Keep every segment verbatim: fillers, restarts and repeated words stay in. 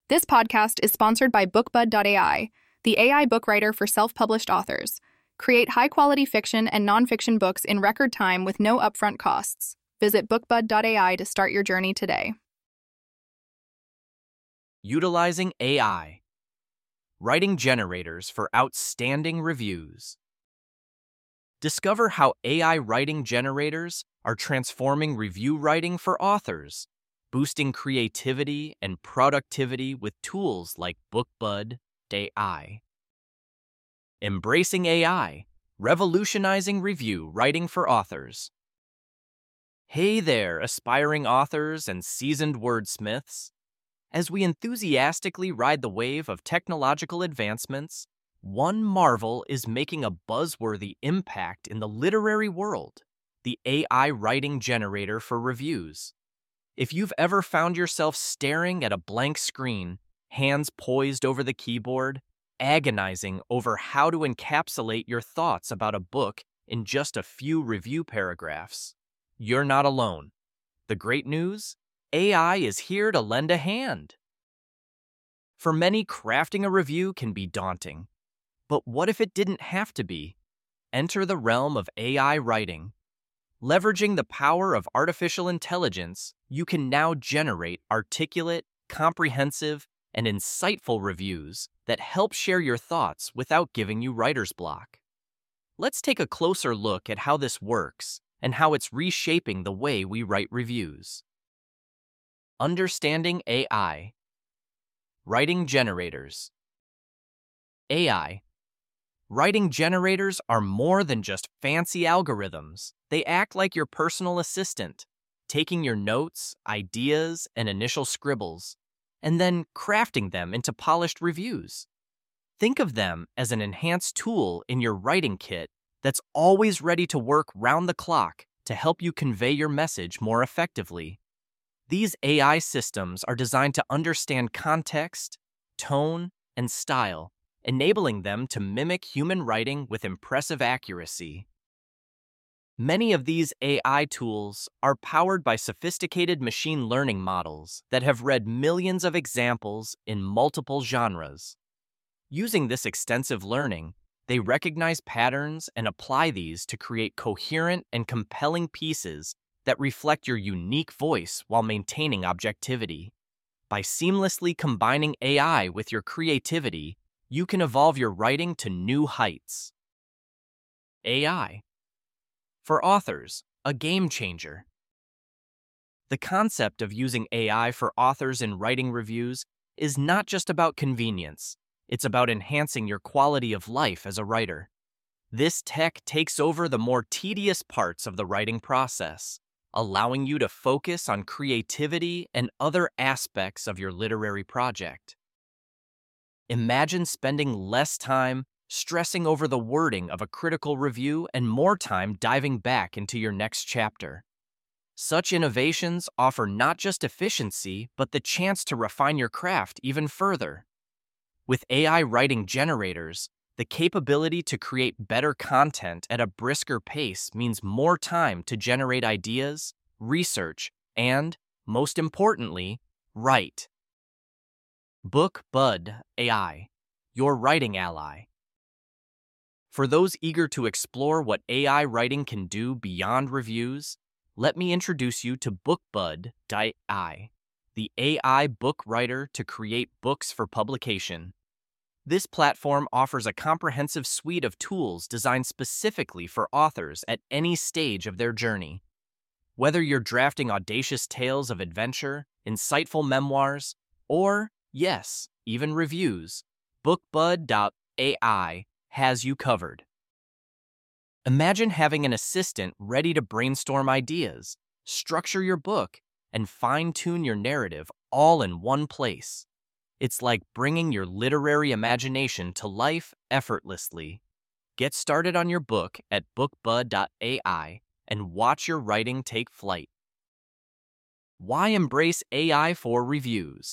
This podcast is sponsored by BookBud dot A I, the A I book writer for self-published authors. Create high-quality fiction and nonfiction books in record time with no upfront costs. Visit BookBud dot A I to start your journey today. Utilizing A I. Writing generators for outstanding reviews. Discover how A I writing generators are transforming review writing for authors, boosting creativity and productivity with tools like BookBud dot A I. Embracing A I, revolutionizing review writing for authors. Hey there, aspiring authors and seasoned wordsmiths. As we enthusiastically ride the wave of technological advancements, one marvel is making a buzzworthy impact in the literary world: the A I writing generator for reviews. If you've ever found yourself staring at a blank screen, hands poised over the keyboard, agonizing over how to encapsulate your thoughts about a book in just a few review paragraphs, you're not alone. The great news? A I is here to lend a hand. For many, crafting a review can be daunting. But what if it didn't have to be? Enter the realm of A I writing. Leveraging the power of artificial intelligence, you can now generate articulate, comprehensive, and insightful reviews that help share your thoughts without giving you writer's block. Let's take a closer look at how this works and how it's reshaping the way we write reviews. Understanding A I. Writing generators. A I. Writing generators are more than just fancy algorithms. They act like your personal assistant, taking your notes, ideas, and initial scribbles, and then crafting them into polished reviews. Think of them as an enhanced tool in your writing kit that's always ready to work round the clock to help you convey your message more effectively. These A I systems are designed to understand context, tone, and style, enabling them to mimic human writing with impressive accuracy. Many of these A I tools are powered by sophisticated machine learning models that have read millions of examples in multiple genres. Using this extensive learning, they recognize patterns and apply these to create coherent and compelling pieces that reflect your unique voice while maintaining objectivity. By seamlessly combining A I with your creativity, you can evolve your writing to new heights. A I. For authors, a game changer. The concept of using A I for authors in writing reviews is not just about convenience. It's about enhancing your quality of life as a writer. This tech takes over the more tedious parts of the writing process, allowing you to focus on creativity and other aspects of your literary project. Imagine spending less time stressing over the wording of a critical review and more time diving back into your next chapter. Such innovations offer not just efficiency, but the chance to refine your craft even further. With A I writing generators, the capability to create better content at a brisker pace means more time to generate ideas, research, and, most importantly, write. BookBud dot A I, your writing ally. For those eager to explore what A I writing can do beyond reviews, let me introduce you to BookBud dot A I, the A I book writer to create books for publication. This platform offers a comprehensive suite of tools designed specifically for authors at any stage of their journey. Whether you're drafting audacious tales of adventure, insightful memoirs, or, yes, even reviews, BookBud dot A I has you covered. Imagine having an assistant ready to brainstorm ideas, structure your book, and fine-tune your narrative all in one place. It's like bringing your literary imagination to life effortlessly. Get started on your book at BookBud dot A I and watch your writing take flight. Why embrace A I for reviews?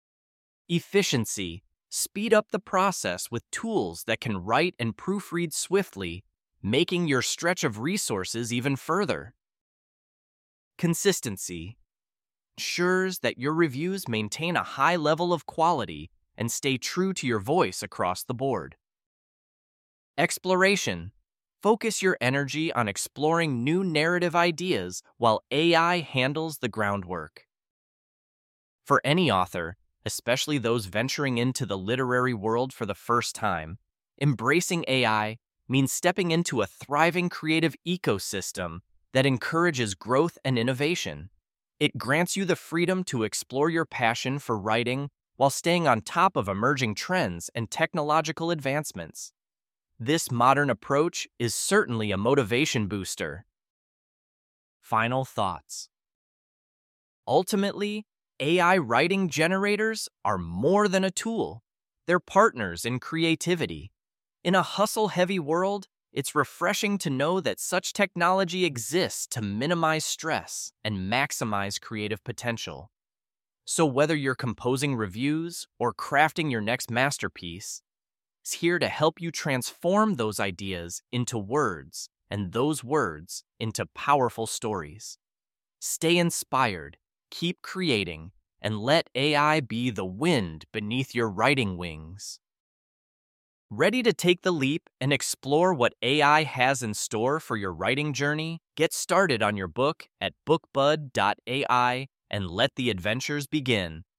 Efficiency. Speed up the process with tools that can write and proofread swiftly, making your stretch of resources even further. Consistency. ensures that your reviews maintain a high level of quality and stay true to your voice across the board. Exploration. Focus your energy on exploring new narrative ideas while A I handles the groundwork. For any author, especially those venturing into the literary world for the first time, embracing A I means stepping into a thriving creative ecosystem that encourages growth and innovation. It grants you the freedom to explore your passion for writing while staying on top of emerging trends and technological advancements. This modern approach is certainly a motivation booster. Final thoughts. Ultimately, A I writing generators are more than a tool. They're partners in creativity. In a hustle-heavy world, it's refreshing to know that such technology exists to minimize stress and maximize creative potential. So whether you're composing reviews or crafting your next masterpiece, it's here to help you transform those ideas into words and those words into powerful stories. Stay inspired, keep creating, and let A I be the wind beneath your writing wings. Ready to take the leap and explore what A I has in store for your writing journey? Get started on your book at bookbud dot A I and let the adventures begin.